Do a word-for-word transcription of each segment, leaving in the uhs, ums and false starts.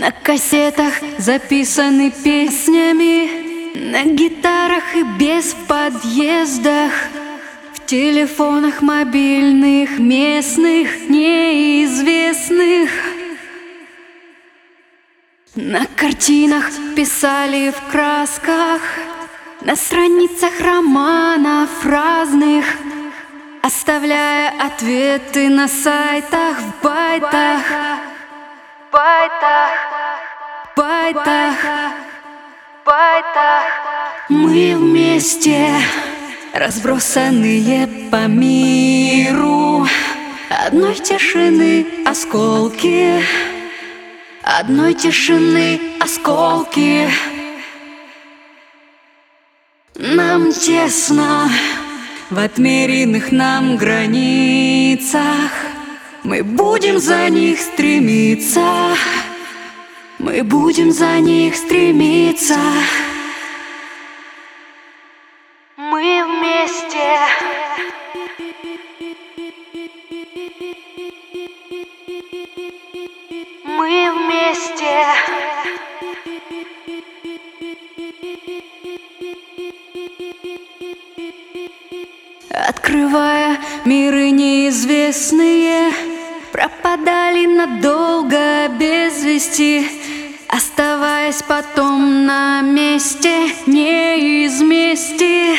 На кассетах записаны песнями, на гитарах и без в подъездах, в телефонах мобильных, местных, неизвестных. На картинах писали в красках, на страницах романов разных, оставляя ответы на сайтах, в байтах, байтах, байтах, байтах. Мы вместе, разбросанные по миру, одной тишины осколки, одной тишины осколки. Нам тесно в отмеренных нам границах, мы будем за них стремиться, мы будем за них стремиться. Мы вместе. Мы вместе. Открывая миры неизвестные, пропадали надолго без вести, оставаясь потом на месте, не из мести.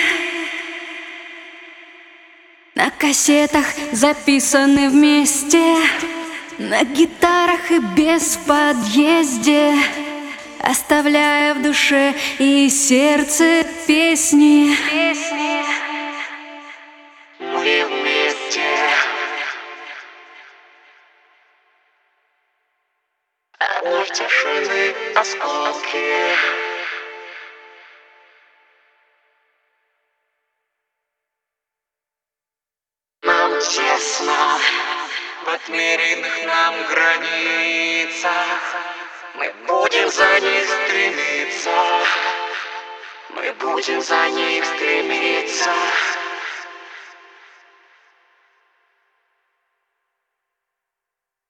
На кассетах записаны вместе, на гитарах и без в подъезде, оставляя в душе и сердце песни. Песни. Мы вместе. Одной тишины осколки. Нам тесно в отмеренных нам границах, мы будем за них стремиться, мы будем за них стремиться.